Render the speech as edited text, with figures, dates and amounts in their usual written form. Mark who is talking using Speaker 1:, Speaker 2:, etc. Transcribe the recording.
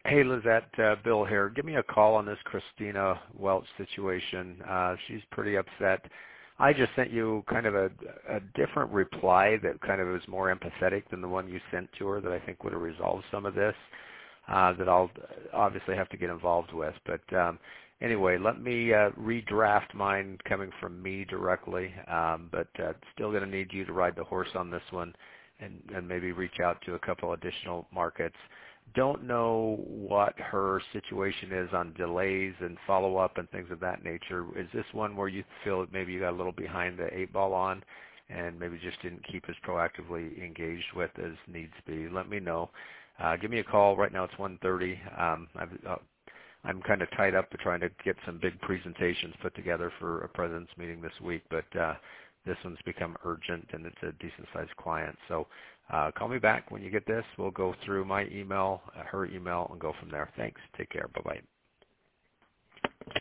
Speaker 1: Hey, Lizette, Bill here. Give me a call on this Christina Welch situation. She's pretty upset. I just sent you kind of a different reply that kind of was more empathetic than the one you sent to her that I think would have resolved some of this that I'll obviously have to get involved with. But anyway, let me redraft mine coming from me directly, but still going to need you to ride the horse on this one and maybe reach out to a couple additional markets. Don't know what her situation is on delays and follow-up and things of that nature. Is this one where you feel that maybe you got a little behind the eight ball on and maybe just didn't keep as proactively engaged with as needs be? Let me know. Give me a call. Right now it's 1:30. I'm kind of tied up to trying to get some big presentations put together for a president's meeting this week, but this one's become urgent, and it's a decent-sized client. So call me back when you get this. We'll go through my email, her email, and go from there. Thanks. Take care. Bye-bye.